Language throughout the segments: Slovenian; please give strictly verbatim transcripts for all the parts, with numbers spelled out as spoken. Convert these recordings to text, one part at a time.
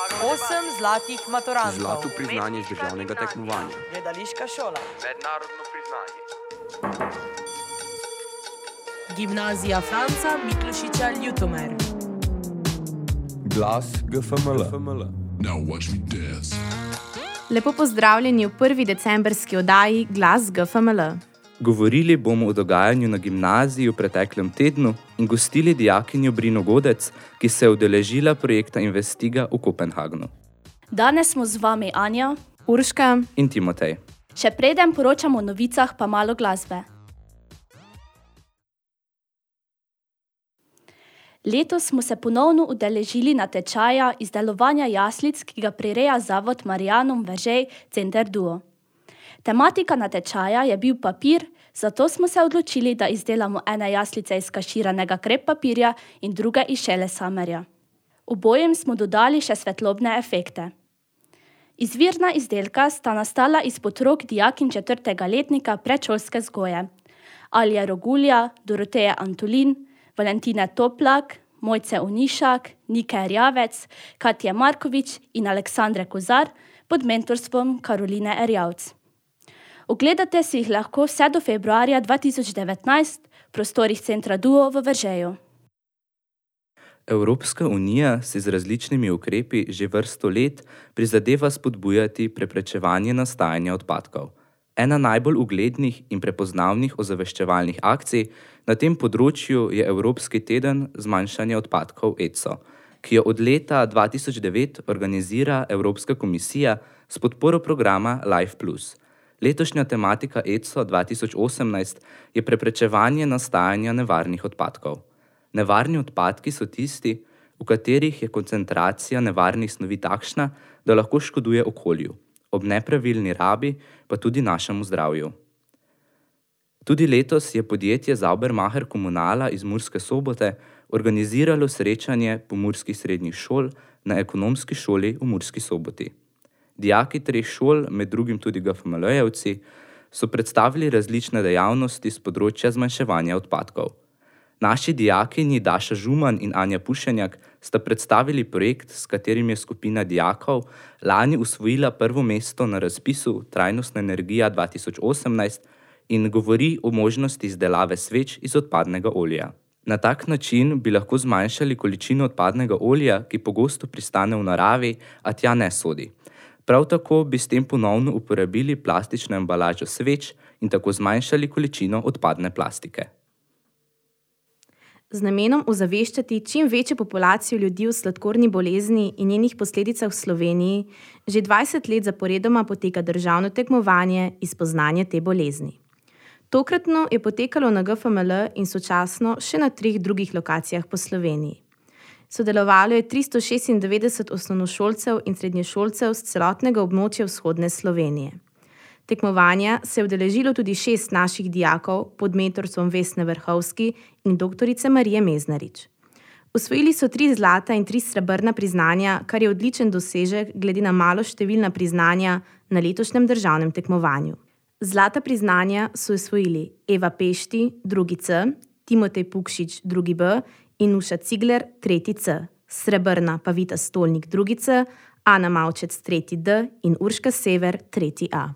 Osem zlatih maturantov. Zlato priznanje z državnega tekmovanja. Gledališka šola. Mednarodno priznanje. Gimnazija Franca Miklošiča Ljutomer. Glas G F M L. Now watch me dance. Lepo pozdravljeni v prvi decembrski oddaji Glas G F M L. Govorili bomo o dogajanju na gimnaziji v preteklem tednu in gostili dijakinjo Brino Godec, ki se je udeležila projekta Investiga v Kopenhagnu. Danes smo z vami Anja, Urška in Timotej. Še preden poročamo o novicah, pa malo glasbe. Letos smo se ponovno udeležili natečaja izdelovanja jaslic, ki ga prireja zavod Marijanum Veržej Center Duo. Tematika natečaja je bil papir, zato smo se odločili, da izdelamo ene jaslice iz kaširanega krep papirja in druge iz šele samerja. Obojem smo dodali še svetlobne efekte. Izvirna izdelka sta nastala izpod rok dijakinj četrtega letnika predšolske vzgoje. Alje Rogulja, Doroteje Antolin, Valentine Toplak, Mojce Unišak, Nike Erjavec, Katje Markovič in Aleksandre Kozar pod mentorstvom Karoline Erjavc. Ogledate si jih lahko vse do februarja dva tisoč devetnajst v prostorih Centra Duo v Veržeju. Evropska unija se z različnimi ukrepi že vrsto let prizadeva spodbujati preprečevanje nastajanja odpadkov. Ena najbolj uglednih in prepoznavnih ozaveščevalnih akcij na tem področju je Evropski teden zmanjšanja odpadkov E C O, ki jo od leta dva tisoč devet organizira Evropska komisija s podporo programa Life plus. Letošnja tematika E C O dva tisoč osemnajst je preprečevanje nastajanja nevarnih odpadkov. Nevarni odpadki so tisti, v katerih je koncentracija nevarnih snovi takšna, da lahko škoduje okolju, ob nepravilni rabi pa tudi našemu zdravju. Tudi letos je podjetje Saubermacher Komunala iz Murske Sobote organiziralo srečanje pomurskih srednjih šol na ekonomski šoli v Murski Soboti. Dijaki treh šol, med drugim tudi G F M L-jevci, so predstavili različne dejavnosti z področja zmanjševanja odpadkov. Naši dijakinji Daša Žuman in Anja Pušenjak sta predstavili projekt, s katerim je skupina dijakov lani usvojila prvo mesto na razpisu Trajnostna energija dva tisoč osemnajst in govori o možnosti izdelave sveč iz odpadnega olja. Na tak način bi lahko zmanjšali količino odpadnega olja, ki pogosto pristane v naravi, a tja ne sodi. Prav tako bi s tem ponovno uporabili plastično embalažo sveč in tako zmanjšali količino odpadne plastike. Z namenom ozaveščati čim večjo populacijo ljudi v sladkorni bolezni in njenih posledicah v Sloveniji, že dvajset let zaporedoma poteka državno tekmovanje iz poznanja te bolezni. Tokratno je potekalo na G F M L in sočasno še na treh drugih lokacijah po Sloveniji. Sodelovalo je tristo šestindevetdeset osnovnošolcev in srednješolcev z celotnega območja vzhodne Slovenije. Tekmovanja se je udeležilo tudi šest naših dijakov pod mentorstvom Vesne Vrhovski in doktorice Marije Meznarič. Osvojili so tri zlata in tri srebrna priznanja, kar je odličen dosežek glede na malo številna priznanja na letošnjem državnem tekmovanju. Zlata priznanja so osvojili Eva Pešti, drugi C, Timotej Pukšič, drugi B in Nuša Cigler, tretji C, srebrna pa Vita Stolnik, drugi C, Ana Mavčec, tretji D in Urška Sever, tretji A.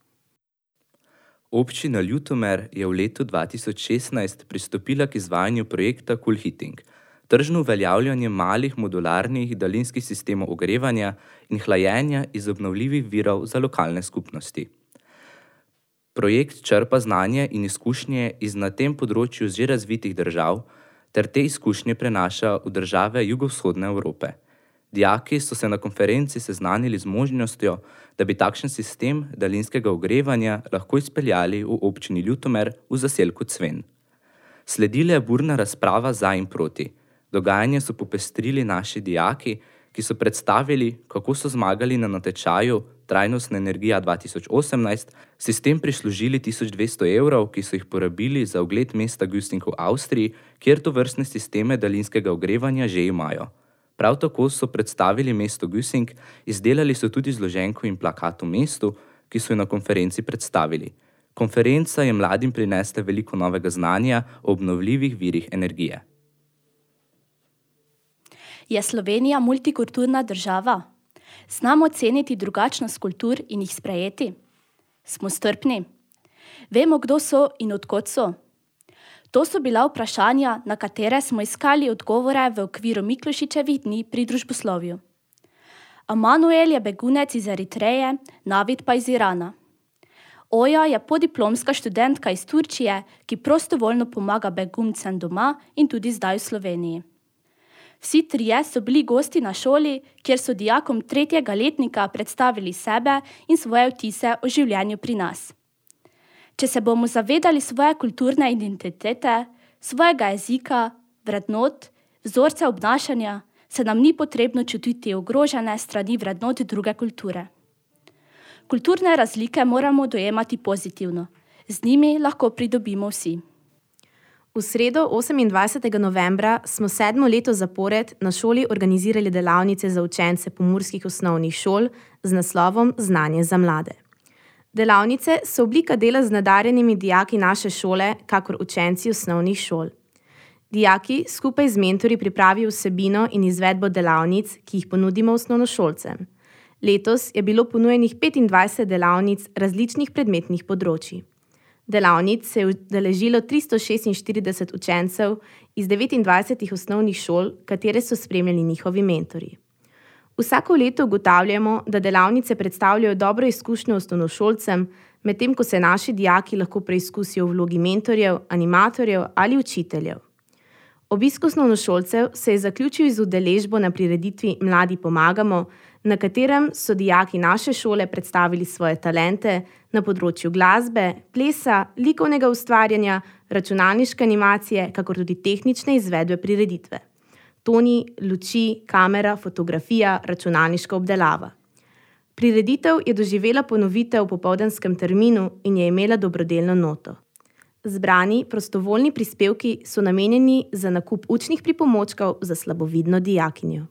Občina Ljutomer je v letu dva tisoč šestnajst pristopila k izvajanju projekta Cool Heating, tržno uveljavljanje malih modularnih daljinskih sistemov ogrevanja in hlajenja iz obnovljivih virov za lokalne skupnosti. Projekt črpa znanje in izkušnje iz na tem področju že razvitih držav ter te izkušnje prenaša v države jugovzhodne Evrope. Dijaki so se na konferenci seznanili z možnostjo, da bi takšen sistem daljinskega ogrevanja lahko izpeljali v občini Ljutomer v zaselku Cven. Sledila je burna razprava za in proti. Dogajanje so popestrili naši dijaki, ki so predstavili, kako so zmagali na natečaju Trajnostna energija dva tisoč osemnajst, sistem prislužili tisoč dvesto evrov, ki so jih porabili za ogled mesta Güsting v Avstriji, kjer tovrstne sisteme daljinskega ogrevanja že imajo. Prav tako so predstavili mesto Güsing, izdelali so tudi zloženko in plakat v mestu, ki so jo na konferenci predstavili. Konferenca je mladim prinesla veliko novega znanja o obnovljivih virih energije. Je Slovenija multikulturna država? Znamo ceniti drugačnost kultur in jih sprejeti? Smo strpni? Vemo, kdo so in odkot so? To so bila vprašanja, na katere smo iskali odgovore v okviru Miklošičevih dni pri družboslovju. Amanuel je begunec iz Eritreje, Navid pa iz Irana. Oja je podiplomska študentka iz Turčije, ki prostovoljno pomaga beguncem doma in tudi zdaj v Sloveniji. Vsi trije so bili gosti na šoli, kjer so dijakom tretjega letnika predstavili sebe in svoje vtise o življenju pri nas. Če se bomo zavedali svoje kulturne identitete, svojega jezika, vrednot, vzorce obnašanja, se nam ni potrebno čutiti ogrožene strani vrednot druge kulture. Kulturne razlike moramo dojemati pozitivno. Z njimi lahko pridobimo vsi. V sredo osemindvajsetega novembra smo sedmo leto zapored na šoli organizirali delavnice za učence pomurskih osnovnih šol z naslovom Znanje za mlade. Delavnice so oblika dela z nadarjenimi dijaki naše šole, kakor učenci osnovnih šol. Dijaki skupaj z mentorji pripravijo vsebino in izvedbo delavnic, ki jih ponudimo osnovnošolcem. Letos je bilo ponujenih petindvajset delavnic različnih predmetnih področij. Delavnic se je udeležilo tristo šestinštirideset učencev iz devetindvajsetih osnovnih šol, katere so spremljali njihovi mentorji. Vsako leto ugotavljamo, da delavnice predstavljajo dobro izkušnjo osnovnošolcem, medtem ko se naši dijaki lahko preizkusijo v vlogi mentorjev, animatorjev ali učiteljev. Obisk osnovnošolcev se je zaključil z udeležbo na prireditvi Mladi pomagamo, na katerem so dijaki naše šole predstavili svoje talente na področju glasbe, plesa, likovnega ustvarjanja, računalniške animacije, kakor tudi tehnične izvedbe prireditve. Toni, luči, kamera, fotografija, računalniška obdelava. Prireditev je doživela ponovitev v popoldanskem terminu in je imela dobrodelno noto. Zbrani prostovoljni prispevki so namenjeni za nakup učnih pripomočkov za slabovidno dijakinjo.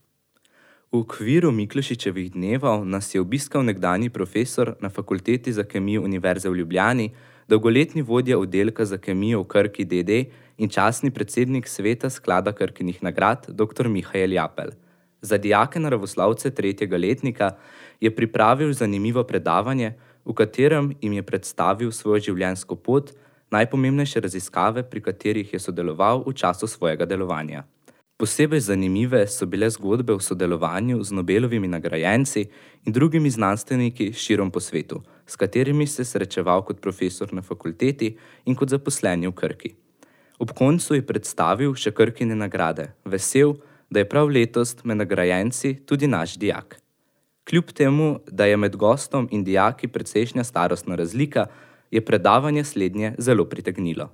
V okviru Miklošičevih dnevov nas je obiskal nekdanji profesor na Fakulteti za kemijo Univerze v Ljubljani, dolgoletni vodja oddelka za kemijo v Krki D D in častni predsednik sveta sklada Krkinih nagrad dr. Mihael Japelj. Za dijake naravoslovce tretjega letnika je pripravil zanimivo predavanje, v katerem jim je predstavil svojo življenjsko pot, najpomembnejše raziskave, pri katerih je sodeloval v času svojega delovanja. Posebej zanimive so bile zgodbe o sodelovanju z Nobelovimi nagrajenci in drugimi znanstveniki širom po svetu, s katerimi se je srečeval kot profesor na fakulteti in kot zaposleni v Krki. Ob koncu je predstavil še Krkine nagrade, vesel, da je prav letos med nagrajenci tudi naš dijak. Kljub temu, da je med gostom in dijaki precejšnja starostna razlika, je predavanje slednje zelo pritegnilo.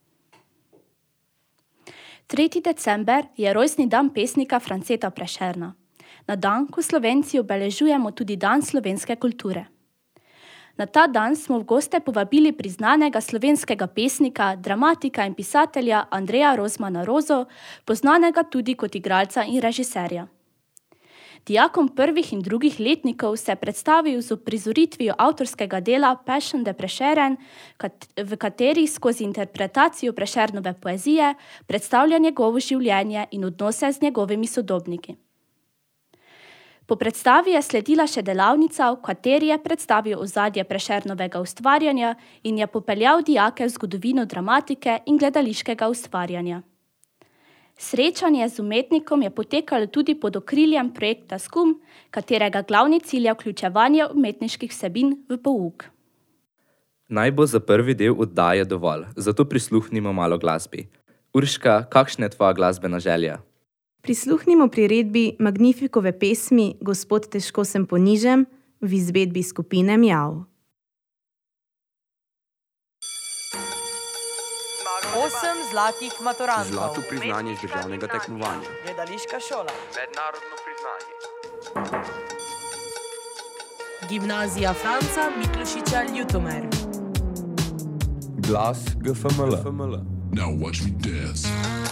tretji december je rojstni dan pesnika Franceta Prešerna. Na dan, ko Slovenci obeležujemo tudi dan slovenske kulture. Na ta dan smo v goste povabili priznanega slovenskega pesnika, dramatika in pisatelja Andreja Rozmana Rozo, poznanega tudi kot igralca in režiserja. Dijakom prvih in drugih letnikov se je predstavil z uprizoritvijo avtorskega dela Passion de Prešeren, v kateri skozi interpretacijo Prešernove poezije predstavlja njegovo življenje in odnose z njegovimi sodobniki. Po predstavi je sledila še delavnica, v kateri je predstavil ozadje Prešernovega ustvarjanja in je popeljal dijake v zgodovino dramatike in gledališkega ustvarjanja. Srečanje z umetnikom je potekalo tudi pod okriljem projekta Skum, katerega glavni cilj je vključevanje umetniških vsebin v pouk. Naj bo za prvi del oddaje dovolj, zato prisluhnimo malo glasbi. Urška, kakšna je tvoja glasbena želja? Prisluhnimo priredbi Magnifikove pesmi Gospod, težko sem ponižen v izvedbi skupine Mjav. Osem zlatih maturantov. Zlato priznanje iz državnega tekmovanja. Gledališka šola. Mednarodno priznanje. Gimnazija Franca Miklošiča Ljutomer. Glas G F M L. Now watch me dance.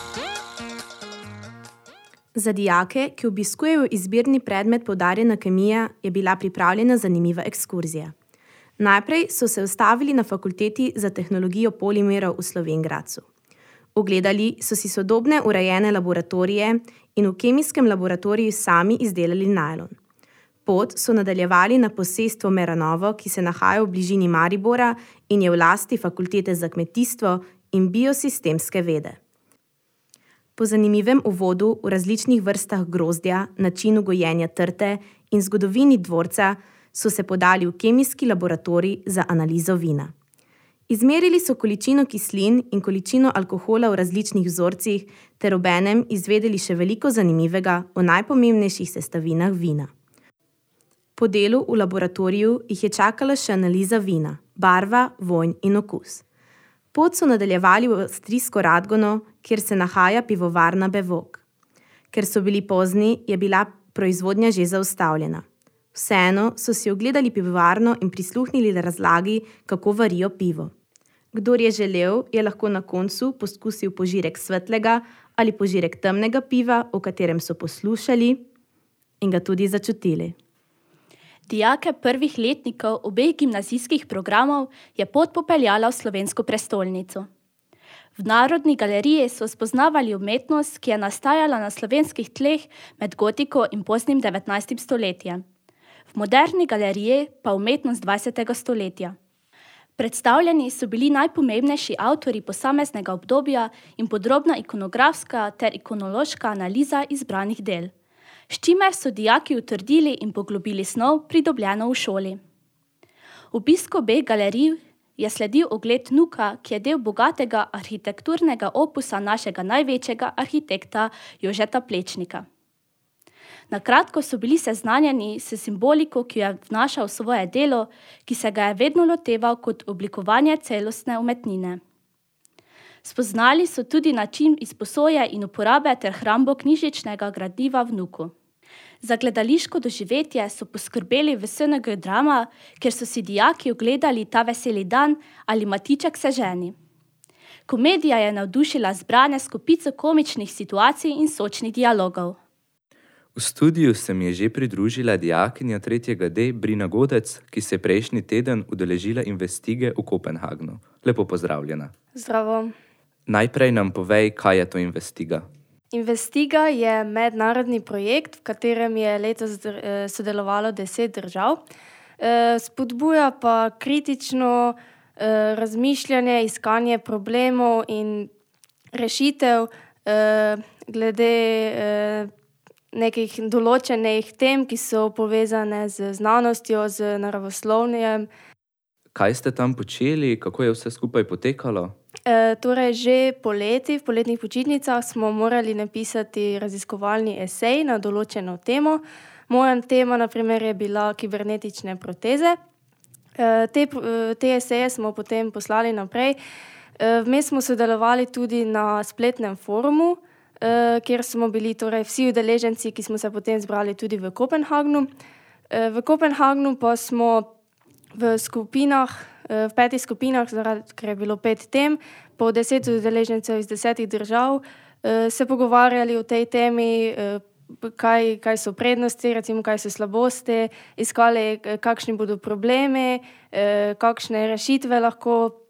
Za dijake, ki obiskujejo izbirni predmet poudarjena kemija, je bila pripravljena zanimiva ekskurzija. Najprej so se ustavili na Fakulteti za tehnologijo polimerov v Slovenj Gradcu. Ogledali so si sodobne urejene laboratorije in v kemijskem laboratoriju sami izdelali najlon. Pot so nadaljevali na posestvo Meranovo, ki se nahaja v bližini Maribora in je v lasti Fakultete za kmetijstvo in biosistemske vede. Po zanimivem uvodu v različnih vrstah grozdja, načinu gojenja trte in zgodovini dvorca so se podali v kemijski laboratorij za analizo vina. Izmerili so količino kislin in količino alkohola v različnih vzorcih ter obenem izvedeli še veliko zanimivega o najpomembnejših sestavinah vina. Po delu v laboratoriju jih je čakala še analiza vina, barva, vonj in okus. Pot so nadaljevali v avstrijsko Radgono, kjer se nahaja pivovarna Bevog. Ker so bili pozni, je bila proizvodnja že zaustavljena. Vseeno so si ogledali pivovarno in prisluhnili razlagi, kako varijo pivo. Kdor je želel, je lahko na koncu poskusil požirek svetlega ali požirek temnega piva, o katerem so poslušali in ga tudi začutili. Dijake prvih letnikov obeh gimnazijskih programov je pot popeljala v slovensko prestolnico. V Narodni galeriji so spoznavali umetnost, ki je nastajala na slovenskih tleh med gotiko in poznim devetnajstim stoletjem. V Moderni galeriji pa umetnost dvajsetega stoletja. Predstavljeni so bili najpomembnejši avtorji posameznega obdobja in podrobna ikonografska ter ikonološka analiza izbranih del, s čimer so dijaki utrdili in poglobili snov, pridobljeno v šoli. Obisk obeh galerij je sledil ogled Nuka, ki je del bogatega arhitekturnega opusa našega največjega arhitekta Jožeta Plečnika. Na kratko so bili seznanjeni s simboliko, ki jo je vnašal v svoje delo, ki se ga je vedno loteval kot oblikovanje celostne umetnine. Spoznali so tudi način izposoje in uporabe ter hrambo knjižničnega gradiva v Nuku. Za gledališko doživetje so poskrbeli v S N G Drama, kjer so si dijaki ogledali Ta veseli dan ali Matiček se ženi. Komedija je navdušila zbrane s kopico komičnih situacij in sočnih dialogov. V studiu se mi je že pridružila dijakinja tretjega D Brina Godec, ki se je prejšnji teden udeležila Investige v Kopenhagnu. Lepo pozdravljena. Zdravo. Najprej nam povej, kaj je to Investiga. Investiga je mednarodni projekt, v katerem je letos sodelovalo deset držav. Spodbuja pa kritično razmišljanje, iskanje problemov in rešitev glede nekih določenih tem, ki so povezane z znanostjo, z naravoslovjem. Kaj ste tam počeli, kako je vse skupaj potekalo? E, torej, že poleti, v poletnih počitnicah smo morali napisati raziskovalni esej na določeno temo. Moja tema, na primer, je bila kibernetične proteze. E, te, te eseje smo potem poslali naprej. E, vmes smo sodelovali tudi na spletnem forumu, e, kjer smo bili torej vsi udeleženci, ki smo se potem zbrali tudi v Kopenhagnu. E, v Kopenhagnu pa smo v skupinah, v petih skupinah, ker je bilo pet tem, po deset udeležencev iz desetih držav, se pogovarjali o tej temi, kaj, kaj so prednosti, recimo kaj so slabosti, iskali, kakšni bodo problemi, kakšne rešitve lahko,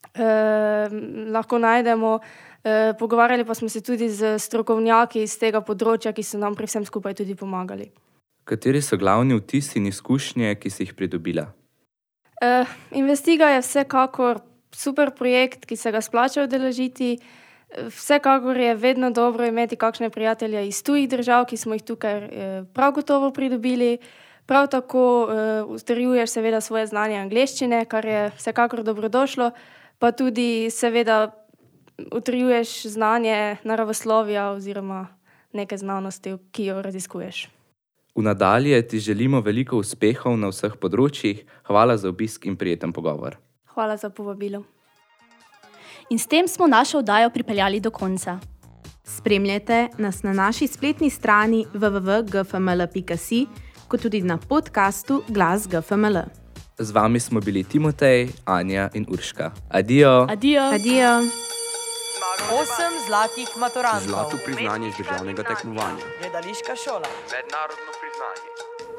lahko najdemo. Pogovarjali pa smo se tudi z strokovnjaki iz tega področja, ki so nam pri vsem skupaj tudi pomagali. Kateri so glavni vtisi in izkušnje, ki si jih pridobila? Uh, Investiga je vsekakor super projekt, ki se ga splača udeležiti. Vsekakor je vedno dobro imeti kakšne prijatelje iz tujih držav, ki smo jih tukaj eh, prav gotovo pridobili. Prav tako eh, utrjuješ seveda svoje znanje angleščine, kar je vsekakor dobrodošlo, pa tudi seveda utrjuješ znanje naravoslovja oziroma neke znanosti, ki jo raziskuješ. V nadalje ti želimo veliko uspehov na vseh področjih. Hvala za obisk in prijeten pogovor. Hvala za povabilo. In s tem smo našo oddajo pripeljali do konca. Spremljajte nas na naši spletni strani w w w pika g f m l pika s i, kot tudi na podkastu Glas G F M L. Z vami smo bili Timotej, Anja in Urška. Adijo! Adijo! Adijo! Osem zlatih maturantov. Zlato priznanje z državnega tekmovanja. Gledališka šola. Mednarodno priznanje.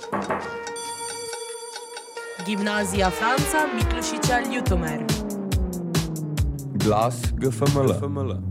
Gimnazija Franca Miklošiča Ljutomer. Glas G F M L.